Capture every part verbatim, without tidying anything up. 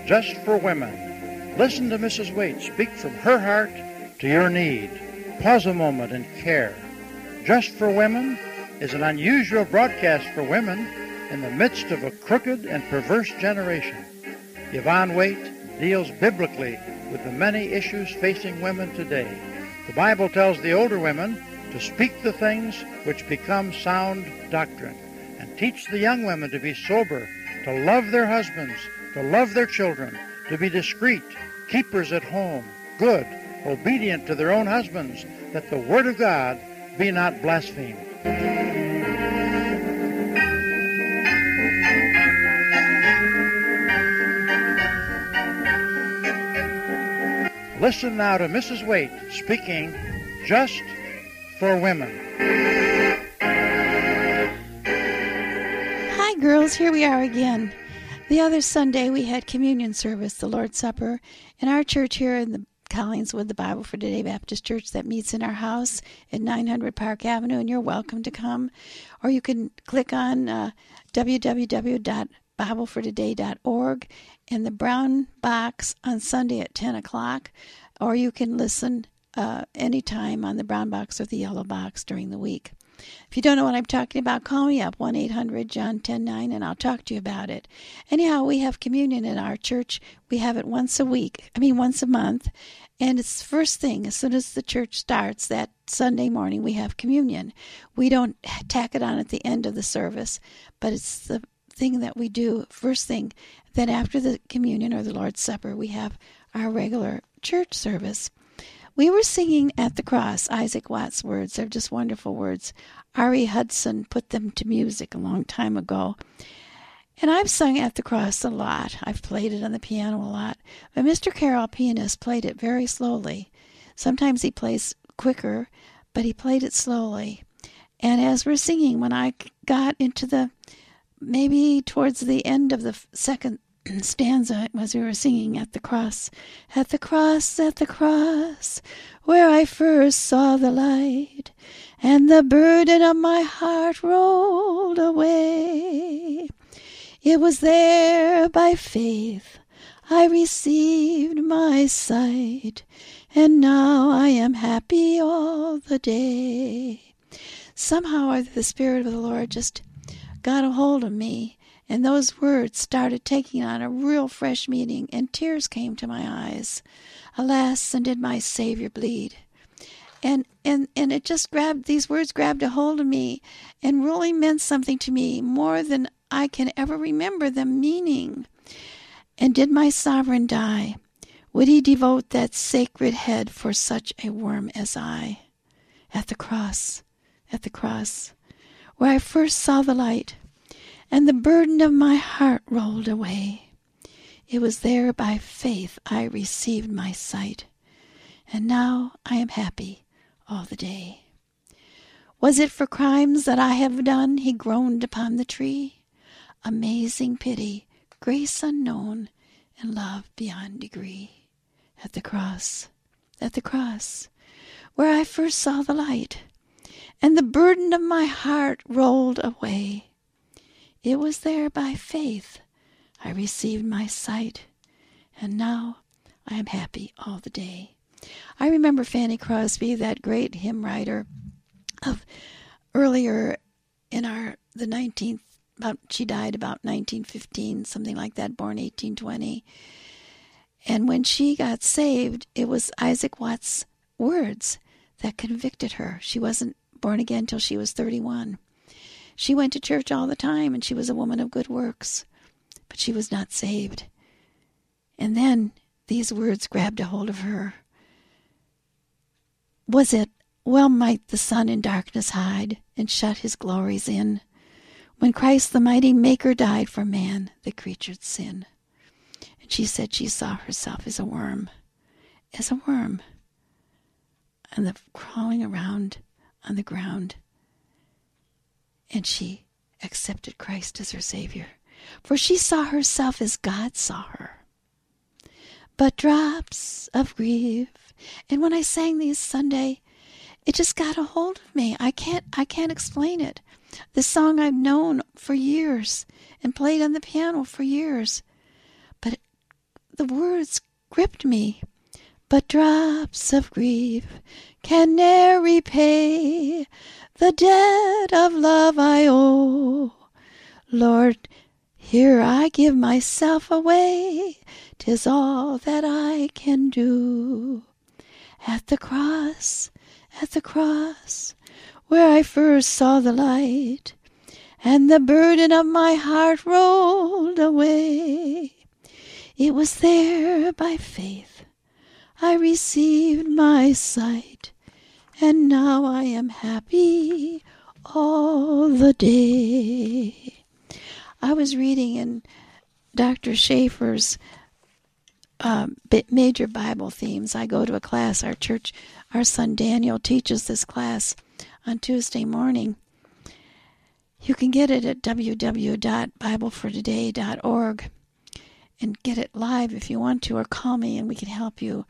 just for women. Listen to Missus Waite speak from her heart to your need. Pause a moment and care. Just for Women is an unusual broadcast for women in the midst of a crooked and perverse generation. Yvonne Waite deals biblically with the many issues facing women today. The Bible tells the older women to speak the things which become sound doctrine, and teach the young women to be sober, to love their husbands, to love their children, to be discreet, keepers at home, good, obedient to their own husbands, that the word of God be not blasphemed. Listen now to Missus Waite speaking just for women. Hi, girls. Here we are again. The other Sunday we had communion service, the Lord's Supper, in our church here in the Collingswood, the Bible for Today Baptist Church that meets in our house at nine hundred Park Avenue, and you're welcome to come. Or you can click on uh, w w w dot bible for today dot org in the brown box on Sunday at ten o'clock, or you can listen uh, anytime on the brown box or the yellow box during the week. If you don't know what I'm talking about, call me up, one eight hundred John ten nine, and I'll talk to you about it. Anyhow, we have communion in our church. We have it once a week, I mean once a month, and it's the first thing. As soon as the church starts that Sunday morning, we have communion. We don't tack it on at the end of the service, but it's the thing that we do first thing. Then after the communion or the Lord's Supper, we have our regular church service. We were singing At the Cross, Isaac Watts' words. They're just wonderful words. R E Hudson put them to music a long time ago. And I've sung At the Cross a lot. I've played it on the piano a lot. But Mister Carroll, pianist, played it very slowly. Sometimes he plays quicker, but he played it slowly. And as we're singing, when I got into the, maybe towards the end of the second stanza, as we were singing At the Cross, at the cross, at the cross, where I first saw the light, and the burden of my heart rolled away. It was there by faith I received my sight, and now I am happy all the day. Somehow the Spirit of the Lord just got a hold of me, and those words started taking on a real fresh meaning, and tears came to my eyes. Alas, and did my Savior bleed? And and and it just grabbed, these words grabbed a hold of me and really meant something to me, more than I can ever remember them meaning. And did my Sovereign die? Would he devote that sacred head for such a worm as I? At the cross, at the cross, where I first saw the light, and the burden of my heart rolled away. It was there by faith I received my sight, and now I am happy all the day. Was it for crimes that I have done he groaned upon the tree? Amazing pity, grace unknown, and love beyond degree. At the cross, at the cross, where I first saw the light, and the burden of my heart rolled away. It was there by faith I received my sight, and now I am happy all the day. I remember Fanny Crosby, that great hymn writer of earlier in our the nineteenth. About, she died about nineteen fifteen, something like that, born eighteen twenty. And when she got saved, it was Isaac Watts' words that convicted her. She wasn't born again until she was thirty-one. She went to church all the time, and she was a woman of good works, but she was not saved. And then these words grabbed a hold of her. Was it, well might the sun in darkness hide and shut his glories in, when Christ the mighty Maker died for man, the creature's sin? And she said she saw herself as a worm, as a worm, and the crawling around on the ground. And she accepted Christ as her Savior, for she saw herself as God saw her. But drops of grief, and when I sang these Sunday, it just got a hold of me. I can't, I can't explain it. The song I've known for years and played on the piano for years, but the words gripped me. But drops of grief can ne'er repay the debt of love I owe. Lord, here I give myself away, 'tis all that I can do. At the cross, at the cross, where I first saw the light, and the burden of my heart rolled away, it was there by faith I received my sight, and now I am happy all the day. I was reading in Doctor Schaefer's uh, major Bible themes. I go to a class, our church, our son Daniel teaches this class on Tuesday morning. You can get it at w w w dot bible for today dot org and get it live if you want to, or call me and we can help you.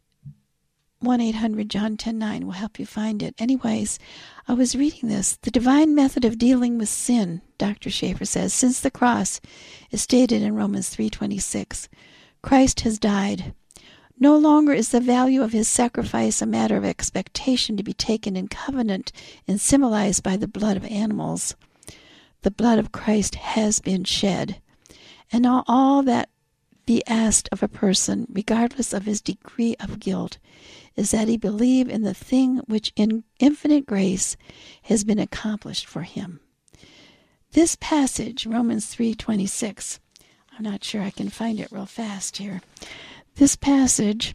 one eight hundred John ten nine will help you find it. Anyways, I was reading this. The divine method of dealing with sin, Doctor Schaefer says, since the cross is stated in Romans three twenty-six. Christ has died. No longer is the value of his sacrifice a matter of expectation to be taken in covenant and symbolized by the blood of animals. The blood of Christ has been shed. And all, all that be asked of a person, regardless of his degree of guilt, is that he believe in the thing which in infinite grace has been accomplished for him. This passage, Romans three twenty-six, I'm not sure I can find it real fast here. This passage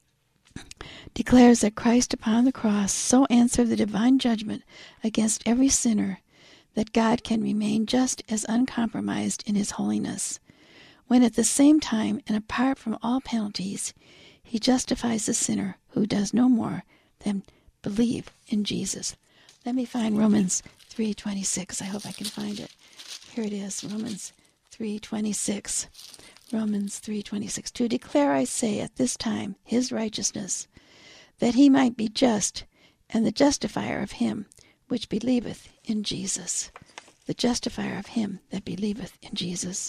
declares that Christ upon the cross so answered the divine judgment against every sinner that God can remain just as uncompromised in his holiness, when at the same time and apart from all penalties, he justifies the sinner who does no more than believe in Jesus. Let me find Romans three twenty-six. I hope I can find it. Here it is, Romans three twenty-six. Romans three twenty-six. To declare, I say, at this time, his righteousness, that he might be just, and the justifier of him which believeth in Jesus. The justifier of him that believeth in Jesus.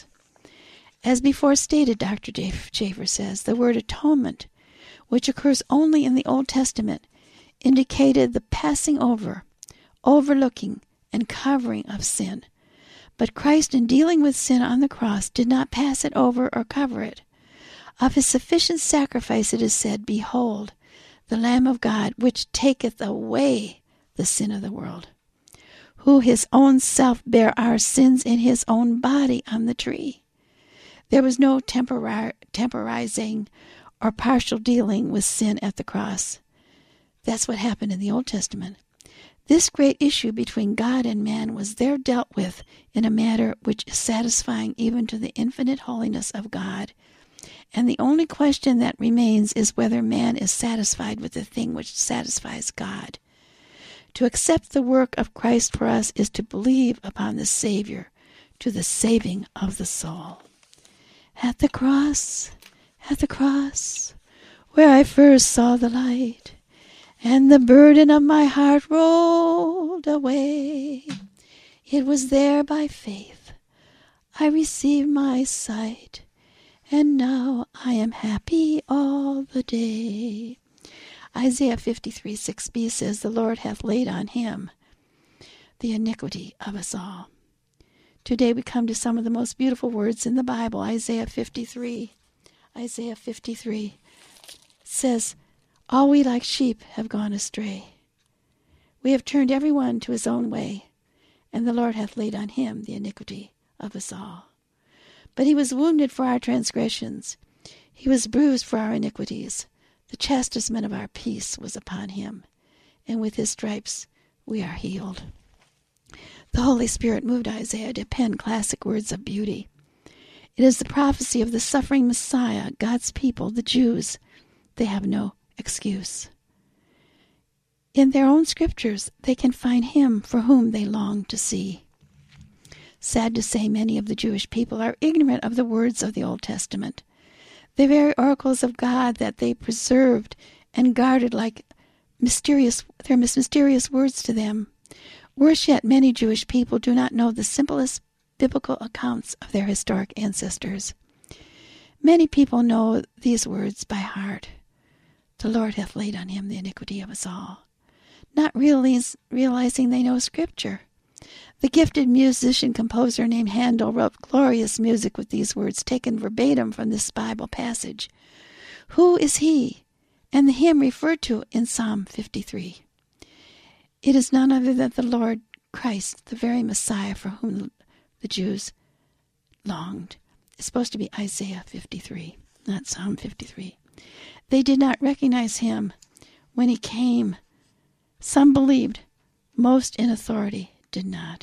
As before stated, Doctor Schaefer says, the word atonement, which occurs only in the Old Testament, indicated the passing over, overlooking, and covering of sin. But Christ, in dealing with sin on the cross, did not pass it over or cover it. Of his sufficient sacrifice it is said, Behold, the Lamb of God, which taketh away the sin of the world, who his own self bare our sins in his own body on the tree. There was no tempori- temporizing or partial dealing with sin at the cross. That's what happened in the Old Testament. This great issue between God and man was there dealt with in a manner which is satisfying even to the infinite holiness of God. And the only question that remains is whether man is satisfied with the thing which satisfies God. To accept the work of Christ for us is to believe upon the Savior to the saving of the soul. At the cross, at the cross, where I first saw the light, and the burden of my heart rolled away, it was there by faith I received my sight, and now I am happy all the day. Isaiah fifty-three six b says, The Lord hath laid on him the iniquity of us all. Today we come to some of the most beautiful words in the Bible. Isaiah fifty-three. Isaiah fifty-three says, All we like sheep have gone astray. We have turned every one to his own way, and the Lord hath laid on him the iniquity of us all. But he was wounded for our transgressions. He was bruised for our iniquities. The chastisement of our peace was upon him, and with his stripes we are healed. The Holy Spirit moved Isaiah to pen classic words of beauty. It is the prophecy of the suffering Messiah, God's people, the Jews. They have no excuse. In their own scriptures, they can find him for whom they long to see. Sad to say, many of the Jewish people are ignorant of the words of the Old Testament, the very oracles of God that they preserved and guarded like mysterious, their mysterious words to them. Worse yet, many Jewish people do not know the simplest biblical accounts of their historic ancestors. Many people know these words by heart. The Lord hath laid on him the iniquity of us all, not realize, realizing they know Scripture. The gifted musician-composer named Handel wrote glorious music with these words taken verbatim from this Bible passage. Who is he? And the hymn referred to in Psalm fifty-three. It is none other than the Lord Christ, the very Messiah for whom the Jews longed. It's supposed to be Isaiah fifty-three, not Psalm fifty-three. They did not recognize him when he came. Some believed, most in authority did not.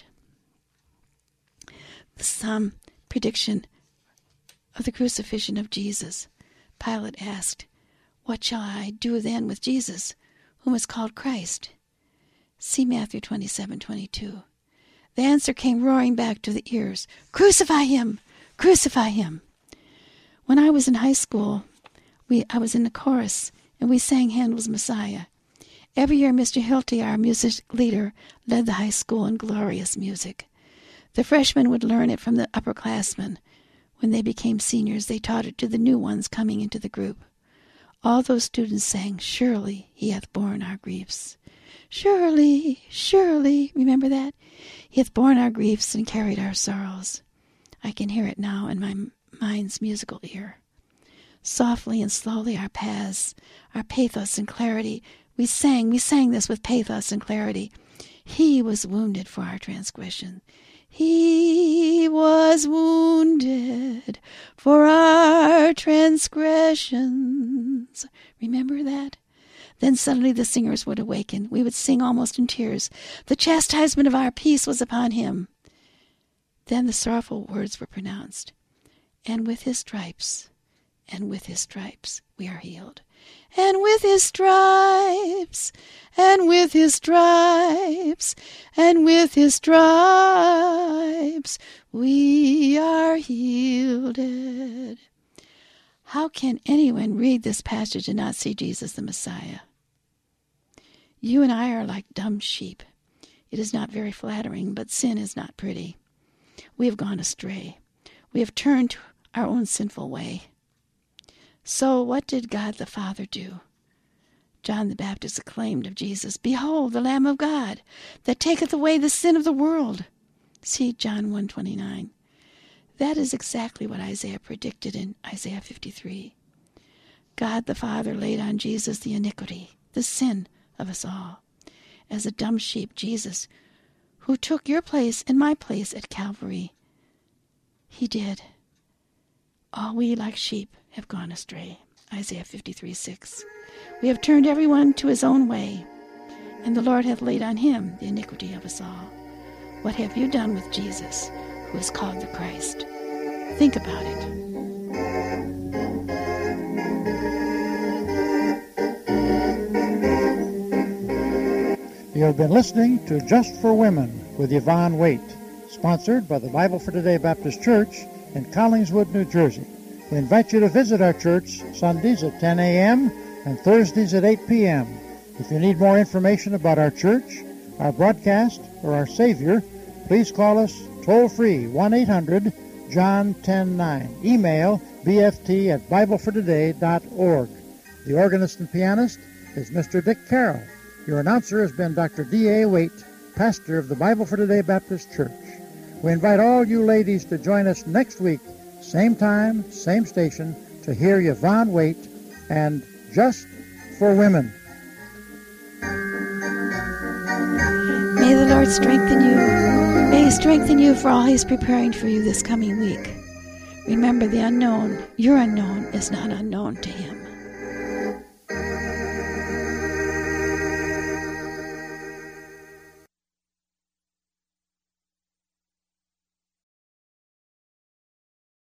Some prediction of the crucifixion of Jesus. Pilate asked, "What shall I do then with Jesus, whom is called Christ?" See Matthew twenty-seven twenty-two. The answer came roaring back to the ears, "Crucify him! Crucify him!" When I was in high school, we I was in the chorus, and we sang Handel's Messiah. Every year, Mister Hilty, our music leader, led the high school in glorious music. The freshmen would learn it from the upperclassmen. When they became seniors, they taught it to the new ones coming into the group. All those students sang, "Surely he hath borne our griefs." Surely, surely, remember that? He hath borne our griefs and carried our sorrows. I can hear it now in my mind's musical ear. Softly and slowly our paths, our pathos and clarity, we sang, we sang this with pathos and clarity. He was wounded for our transgression. He was wounded for our transgressions. Remember that? Then suddenly the singers would awaken. We would sing almost in tears. The chastisement of our peace was upon him. Then the sorrowful words were pronounced. And with his stripes, and with his stripes, we are healed. And with his stripes, and with his stripes, and with his stripes, we are healed. How can anyone read this passage and not see Jesus the Messiah? You and I are like dumb sheep. It is not very flattering, but sin is not pretty. We have gone astray. We have turned to our own sinful way. So what did God the Father do? John the Baptist acclaimed of Jesus, "Behold, the Lamb of God, that taketh away the sin of the world." See John one twenty-nine. That is exactly what Isaiah predicted in Isaiah fifty-three. God the Father laid on Jesus the iniquity, the sin of us all. As a dumb sheep, Jesus, who took your place and my place at Calvary, he did. All we like sheep have gone astray. Isaiah fifty-three six. We have turned everyone to his own way, and the Lord hath laid on him the iniquity of us all. What have you done with Jesus, who is called the Christ? Think about it. You have been listening to Just for Women with Yvonne Waite, sponsored by the Bible for Today Baptist Church in Collingswood, New Jersey. We invite you to visit our church Sundays at ten a.m. and Thursdays at eight p.m. If you need more information about our church, our broadcast, or our Savior, please call us toll-free one eight hundred John ten nine. Email b f t at bible for today dot org. The organist and pianist is Mister Dick Carroll. Your announcer has been Doctor D A Waite, pastor of the Bible for Today Baptist Church. We invite all you ladies to join us next week, same time, same station, to hear Yvonne Waite and Just for Women. May the Lord strengthen you. May he strengthen you for all he's preparing for you this coming week. Remember, the unknown, your unknown, is not unknown to him.